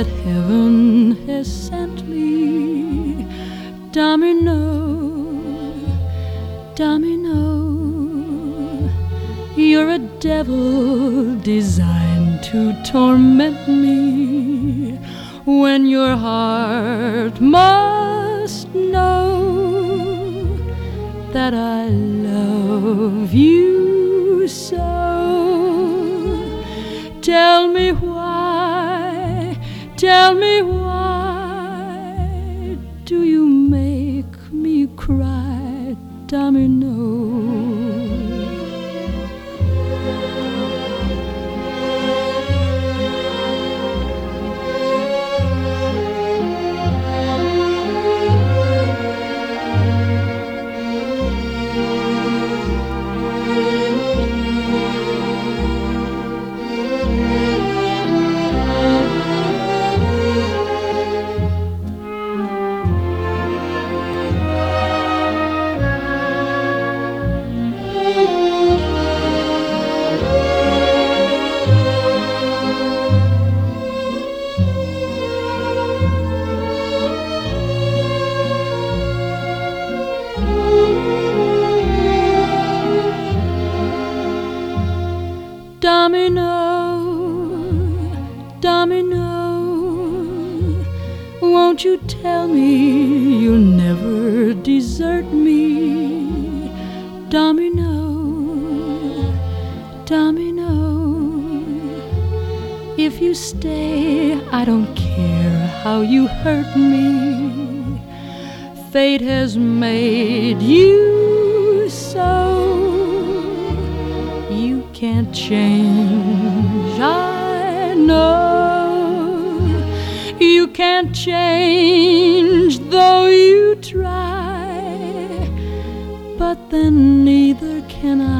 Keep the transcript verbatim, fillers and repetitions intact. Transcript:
that heaven has sent me. Domino, domino, you're a devil designed to torment me, when your heart must know that I love you so. Tell me why, tell me why do you make me cry, Domino? Domino, domino, won't you tell me you'll never desert me? Domino, domino, if you stay, I don't care how you hurt me. Fate has made you so. You can't change, I know. You can't change, though you try. But then neither can